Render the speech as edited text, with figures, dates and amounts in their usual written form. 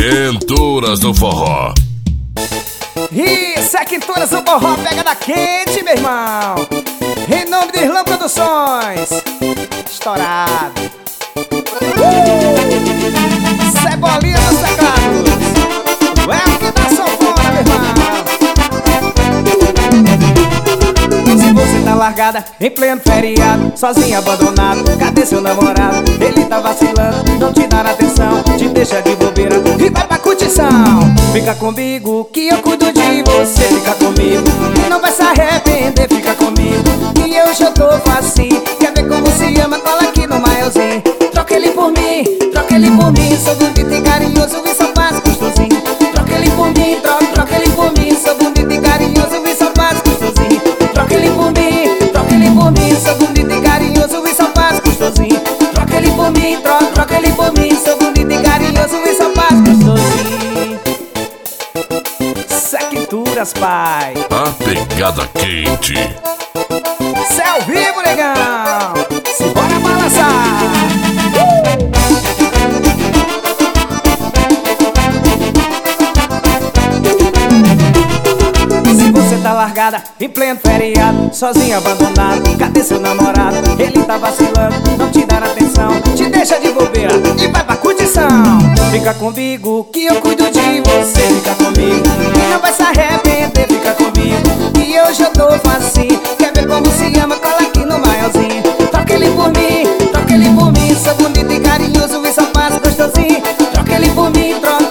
Quenturas do Forró. Isso é Quenturas do Forró, pega da quente, meu irmão. Em nome de Irlã Produções. Estourado. Cebolinha dos teclados. É o que dá sanfona, meu irmão. Se você tá largada em pleno feriado, sozinha, abandonado, cadê seu namorado? Ele tá vacilando, não te dá atenção, te deixa de bobeira e vai pra curtição. Fica comigo que eu cuido de você. Fica comigo e não vai se arrepender. Fica comigo que eu já tô facinho. Quer ver como se ama? Cola aqui no maiorzinho. Troca ele por mim, troca ele por mim. Sou bonito e carinhoso e só faz gostosinho. Troca ele por mim, troca ele por mim. Sou bonito e carinhoso e só faz gostosinho. Troca ele por mim, sou bonito e carinhoso e só faz gostosinho. Troca ele por mim, troca ele por mim. Sou bonito e carinhoso e só faz gostosinho. Quenturas, pai. A pegada quente. Céu vivo, negão. Simbora balançar. Se você tá largada em pleno feriado, sozinha, abandonado, cadê seu namorado? Ele tá vacilando, não te dá atenção, te deixa de bobeira e vai pra curtição. Fica comigo que eu cuido de você. Fica comigo e não vai se arrepender. Fica comigo que eu já tô facinho. Quer ver como se ama? Cola aqui no maiorzinho. Troca ele por mim, troca ele por mim. Sou bonito e carinhoso e só faz gostosinho. Troca ele por mim, troca